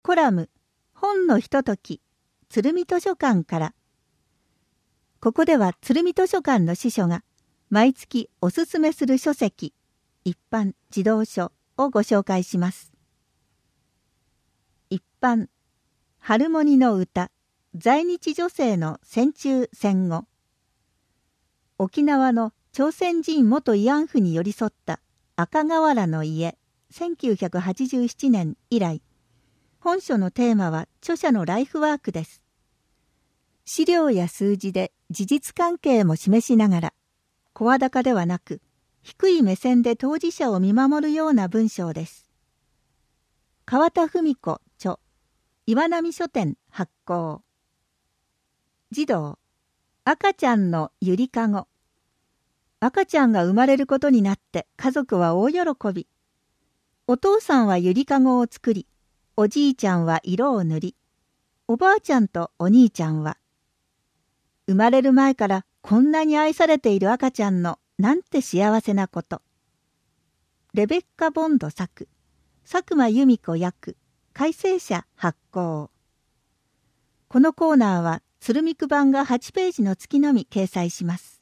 コラム本のひととき鶴見図書館から。ここでは鶴見図書館の司書が毎月おすすめする書籍、一般児童書をご紹介します。一般、ハルモニの歌、在日女性の戦中戦後。沖縄の朝鮮人元慰安婦に寄り添った赤瓦の家、1987年以来、本書のテーマは著者のライフワークです。資料や数字で事実関係も示しながら、声高ではなく、低い目線で当事者を見守るような文章です。川田文子著、岩波書店発行。児童、赤ちゃんのゆりかご。赤ちゃんが生まれることになって家族は大喜び。お父さんはゆりかごを作り、おじいちゃんは色を塗り、おばあちゃんとお兄ちゃんは、生まれる前からこんなに愛されている赤ちゃんのなんて幸せなこと。レベッカ・ボンド作、佐久間由美子訳、改正社発行。このコーナーは鶴見区版が8ページの月のみ掲載します。